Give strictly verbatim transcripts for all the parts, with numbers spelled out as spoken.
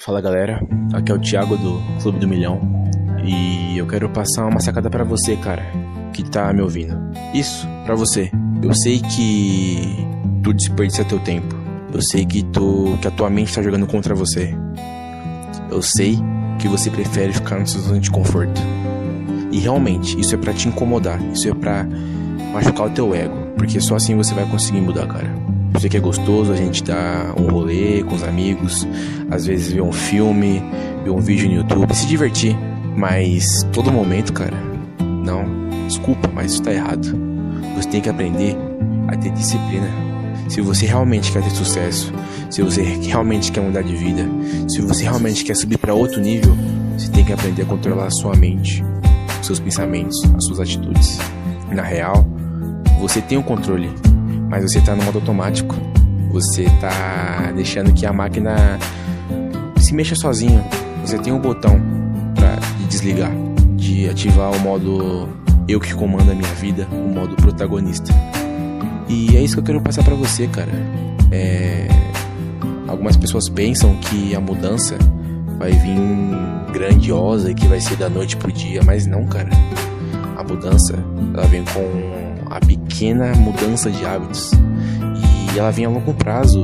Fala galera, aqui é o Thiago do Clube do Milhão e eu quero passar uma sacada pra você, cara, que tá me ouvindo. Isso, pra você. Eu sei que tu desperdiça teu tempo. Eu sei que tu que a tua mente tá jogando contra você. Eu sei que você prefere ficar na sua zona de conforto. E realmente, isso é pra te incomodar. Isso é pra machucar o teu ego, porque só assim você vai conseguir mudar, cara. Eu sei que é gostoso a gente dar um rolê com os amigos, às vezes ver um filme, ver um vídeo no YouTube, se divertir. Mas todo momento, cara, não, desculpa, mas isso tá errado. Você tem que aprender a ter disciplina. Se você realmente quer ter sucesso, se você realmente quer mudar de vida, se você realmente quer subir pra outro nível, você tem que aprender a controlar a sua mente, os seus pensamentos, as suas atitudes. Na real, você tem o controle, mas você tá no modo automático. Você tá deixando que a máquina se mexa sozinho. Você tem um botão pra de desligar, de ativar o modo eu que comando a minha vida, o modo protagonista. E é isso que eu quero passar pra você, cara. É... Algumas pessoas pensam que a mudança vai vir grandiosa e que vai ser da noite pro dia, mas não, cara. A mudança, ela vem com a pequena mudança de hábitos e ela vem a longo prazo,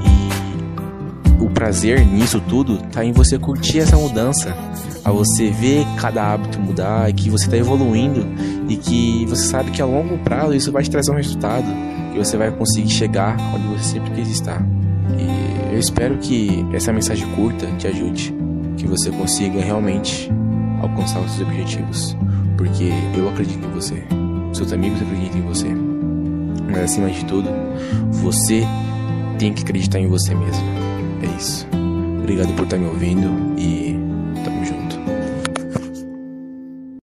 e o prazer nisso tudo tá em você curtir essa mudança, a você ver cada hábito mudar e que você tá evoluindo e que você sabe que a longo prazo isso vai te trazer um resultado e você vai conseguir chegar onde você sempre quis estar. E eu espero que essa mensagem curta te ajude, que você consiga realmente alcançar os seus objetivos, porque eu acredito em você, seus amigos acreditam em você, mas acima de tudo, você tem que acreditar em você mesmo. É isso. Obrigado por estar me ouvindo e